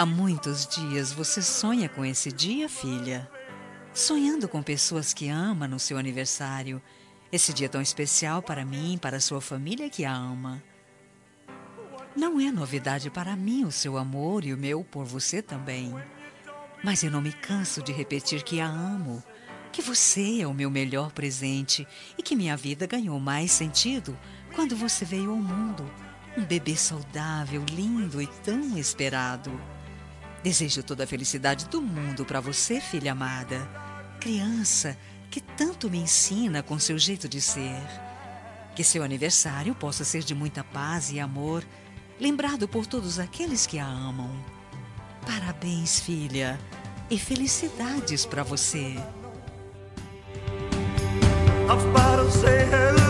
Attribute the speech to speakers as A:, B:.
A: Há muitos dias você sonha com esse dia, filha. Sonhando com pessoas que ama no seu aniversário. Esse dia tão especial para mim e para sua família que a ama. Não é novidade para mim o seu amor e o meu por você também. Mas eu não me canso de repetir que a amo, que você é o meu melhor presente e que minha vida ganhou mais sentido quando você veio ao mundo. Um bebê saudável, lindo e tão esperado. Desejo toda a felicidade do mundo para você, filha amada. Criança que tanto me ensina com seu jeito de ser. Que seu aniversário possa ser de muita paz e amor, lembrado por todos aqueles que a amam. Parabéns, filha, e felicidades para você.
B: I've got to say hello.